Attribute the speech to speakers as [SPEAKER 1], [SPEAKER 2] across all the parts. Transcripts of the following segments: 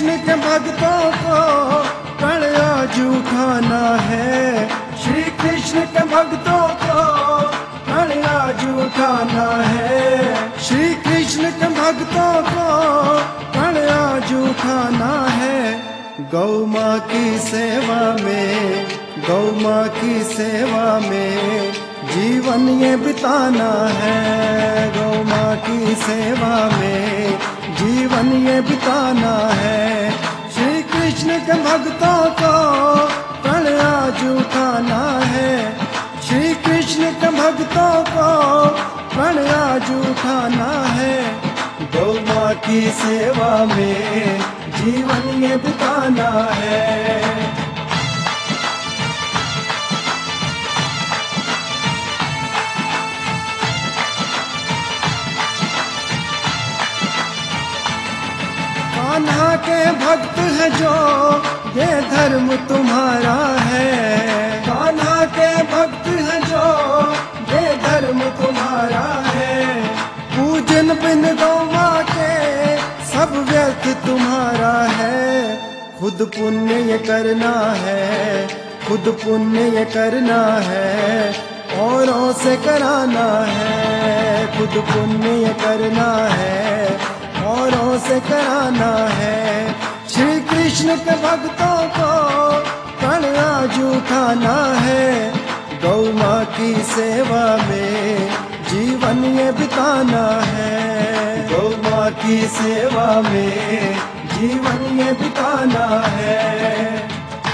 [SPEAKER 1] कृष्ण के भक्तों को प्रण आज उठाना है। श्री कृष्ण के भक्तों को प्रण आज उठाना है। श्री कृष्ण के भक्तों को प्रण आज उठाना है। गौ माँ की सेवा में, गौ माँ की सेवा में जीवन ये बिताना है। गौ माँ की सेवा में जीवन ये बिताना है। श्री कृष्ण के भक्तों को प्रण आज उठाना है। श्री कृष्ण के भक्तों को प्रण आज उठाना है। गौ माँ की सेवा में जीवन ये बिताना है। कान्हा के भक्त है जो ये धर्म तुम्हारा है। कान्हा के भक्त है जो ये धर्म तुम्हारा है। पूजन बिन गौ माँ के सब व्यर्थ तुम्हारा है। खुद पुण्य ये करना है, खुद पुण्य ये करना है, औरों से कराना है। खुद पुण्य ये करना है, औरों से कराना है। श्री कृष्ण के भक्तों को प्रण आज उठाना है। गौ माँ की सेवा में जीवन ये बिताना है। गौ माँ की सेवा में जीवन ये बिताना है।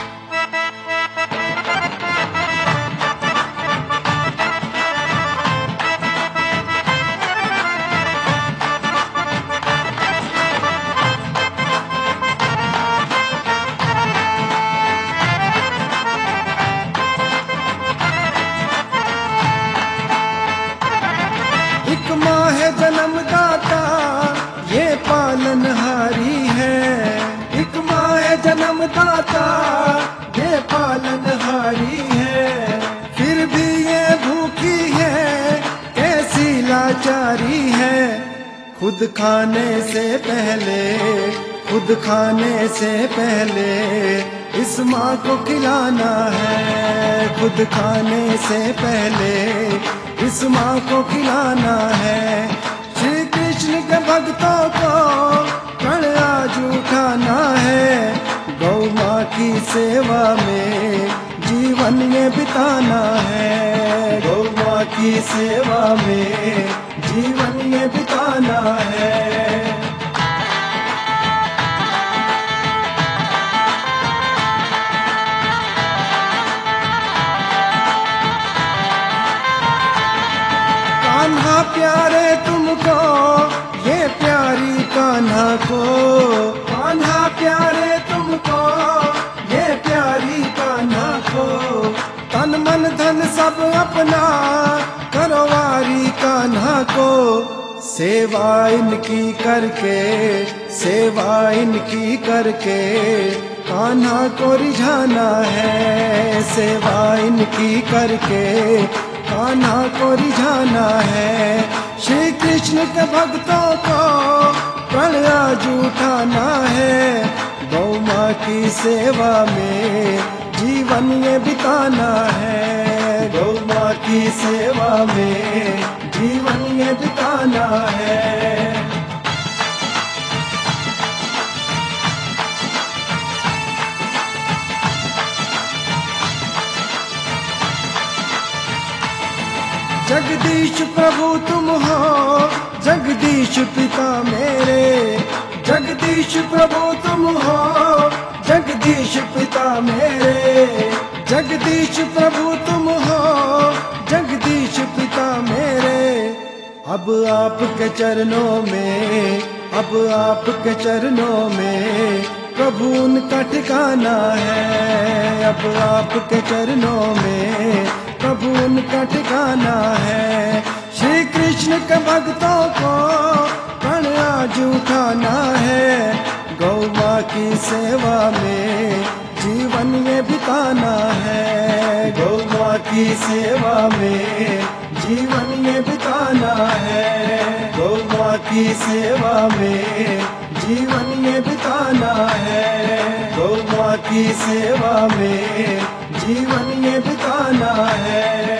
[SPEAKER 1] एक माँ है जन्मदाता ये पालनहारी है। एक माँ है जन्मदाता ये पालनहारी है। फिर भी ये भूखी है, कैसी लाचारी है। खुद खाने से पहले, खुद खाने से पहले इस माँ को खिलाना है। खुद खाने से पहले इस माँ को खिलाना है। श्री कृष्ण के भक्तों को प्रण आज उठाना है। गौ माँ की सेवा में जीवन ये बिताना है। गौ माँ की सेवा में जीवन ये बिताना है। कान्हा प्यारे तुमको ये प्यारी कान्हा को। कान्हा प्यारे तुमको ये प्यारी कान्हा को। तन मन धन सब अपना करो वारी कान्हा को। सेवा इनकी करके, सेवा इनकी करके कान्हा को रिझाना है। सेवा इनकी करके कान्हा को रिझाना है। श्री कृष्ण के भक्तों को प्रण आज उठाना है। गौ माँ की सेवा में जीवन ये बिताना है। गौ माँ की सेवा में जीवन ये बिताना है। जगदीश प्रभु तुम हो, जगदीश पिता मेरे। जगदीश प्रभु तुम हो, जगदीश पिता मेरे। जगदीश प्रभु तुम हो, जगदीश पिता मेरे। अब आपके चरणों में, अब आपके चरणों में प्रभु उनका ठिकाना है। अब आपके चरणों में प्रभु उनका ठिकाना है। श्री कृष्ण के भक्तों को प्रण आज उठाना है। गौ माँ की सेवा में जीवन ये बिताना है। गौ माँ की सेवा में जीवन ये बिताना है। गौ माँ की सेवा में जीवन ये बिताना है। गौ माँ की सेवा में जीवन ये बिताना है।